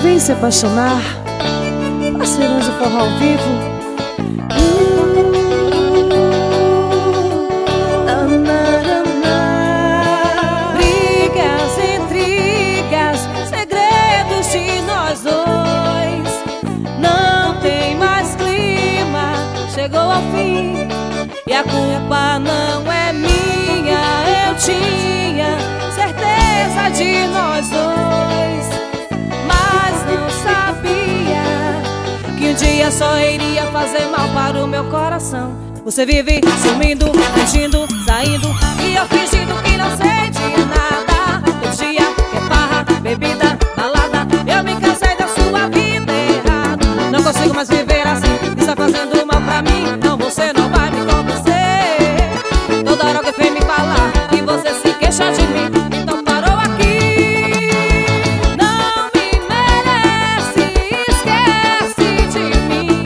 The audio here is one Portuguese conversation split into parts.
vem se apaixonar. Parceirões do forró ao vivo. Brigas, intrigas, segredos de nós dois. Não tem mais clima, chegou ao fim. E a culpa não é minha. Eu tinha certeza de nós dois, mas não sabia que um dia só iria fazer mal para o meu coração. Você vive sumindo, mentindo, saindo, e eu fingindo que não sei de nada. Todo dia é farra, bebida, balada. Eu me cansei da sua vida errada. Não consigo mais viver assim, está fazendo mal pra mim. Não, você não vai me convencer. Toda hora alguém vem me falar e você se queixa de mim. Então parou aqui. Não me merece, esquece de mim.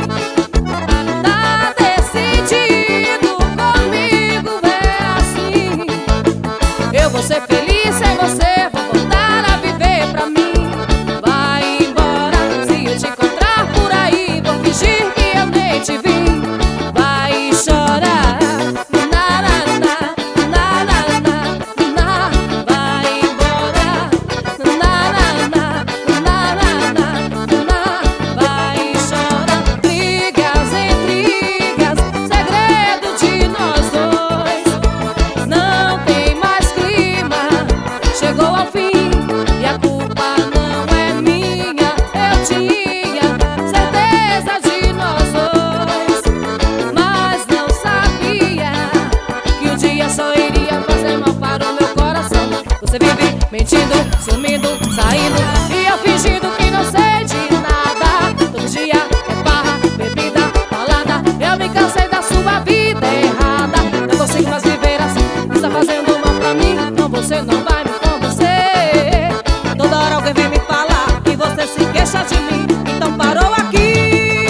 Tá decidido comigo, é assim. Eu vou ser feliz sem você, vou voltar a viver pra mim. Vai embora, se eu te encontrar por aí, vou fingir que eu nem te vi. Vai chorar, na, na, na, na, na, na, na. Vai embora, na, na, na, na, na, na, na. Vai chorar. Brigas, intrigas, segredo de nós dois. Não tem mais clima, chegou ao fim. E a culpa não é minha. Eu tinha certeza de nós dois, mas não sabia que um dia só iria fazer mal para o meu coração. Você vive mentindo, sumindo, saindo, e eu fingindo que não sei de nada. Todo dia é farra, bebida, balada. Eu me cansei da sua vida errada. Não consigo mais viver assim, está fazendo mal pra mim. Não, você não vai me convencer. Toda hora alguém vem me falar e você se queixa de mim. Então parou aqui.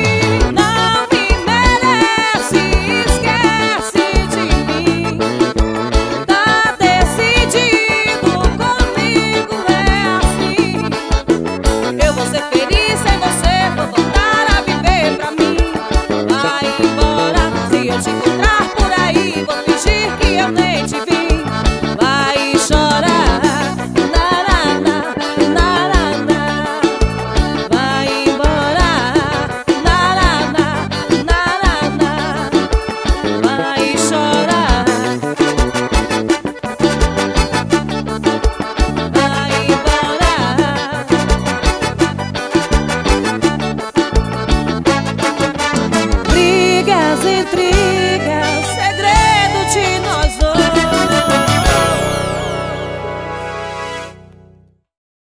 Não me merece, esquece de mim. Tá decidido comigo, é assim. Eu vou ser feliz sem você, vou voltar a viver pra mim. Vai embora, se eu te encontrar por aí, vou fingir que eu nem te vi. Vai chorar, na, na, na, na, na, na. Vai embora, na, na, na, na, na, na. Vai chorar. Vai embora. Brigas, intrigas,